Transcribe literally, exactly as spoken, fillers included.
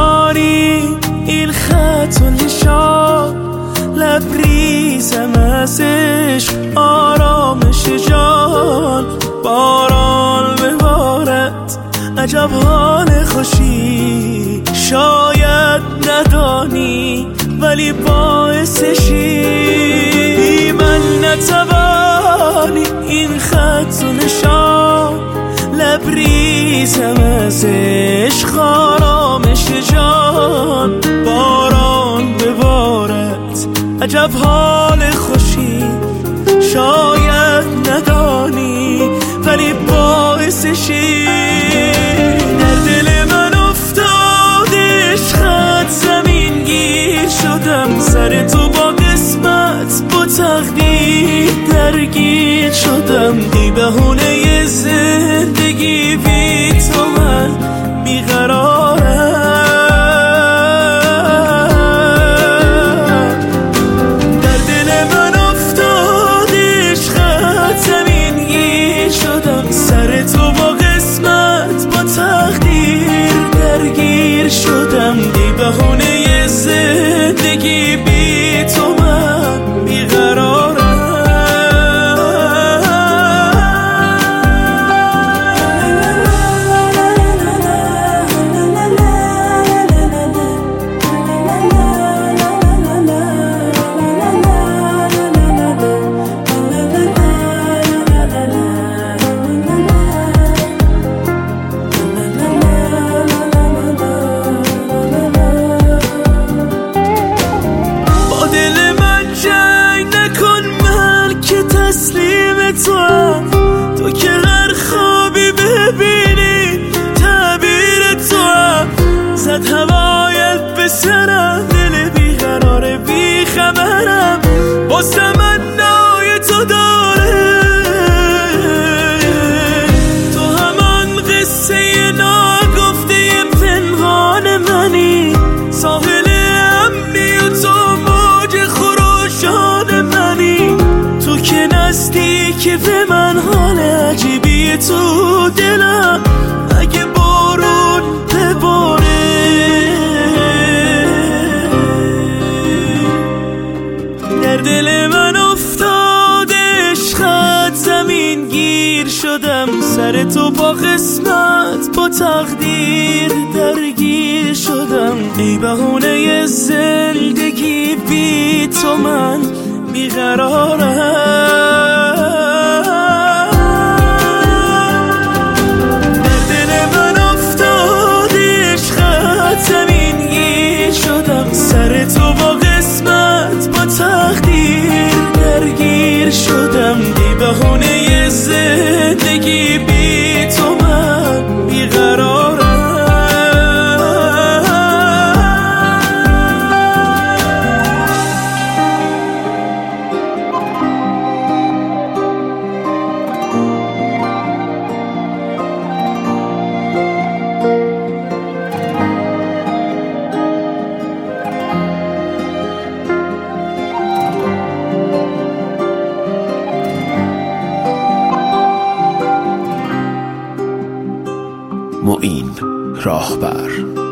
ندانی این خط و نشان، لبریزم از عشق آرامش جان. باران ببارد عجب حال خوشی، شاید ندانی ولی باعثشی. من نتوانی این خط و نشان، لبریزم از عشق آرامش جان. باران ببارد عجب حال خوشی، شاید ندانی ولی باعثشی. در دل من افتاد عشقت زمین گیر شدم، سر تو با قسمت با تقدیر درگیر شدم. ای بهونه زندگی بی تو من بیقرارم. در دل من افتاد عشقت زمین گیر شدم، سر تو با قسمت با تقدیر درگیر شدم. ای بهونه زندگی بی تو من بیقرارم. تو که هر خوابی ببینی تعبیر تو هم، زد هوایت به سرم، دل بیقرار بیخبرم با تمنای تو داره. تو همان قصه ناگفته پنهان منی، ساحل امنی و تو موج خروشان منی. تو که نزدیکی به من، حال عجیبی تو دلم، اگه بارون بباره. در دل من افتاد عشقت زمین گیر شدم، سر تو با قسمت با تقدیر درگیر شدم. ای بهونه زندگی بی تو من بیقرارم. در دل من افتاد عشقت زمین گیر شدم، سر تو با قسمت با تقدیر درگیر شدم. ای بهونه زندگی بی تو من بیقرارم. معین راهبر.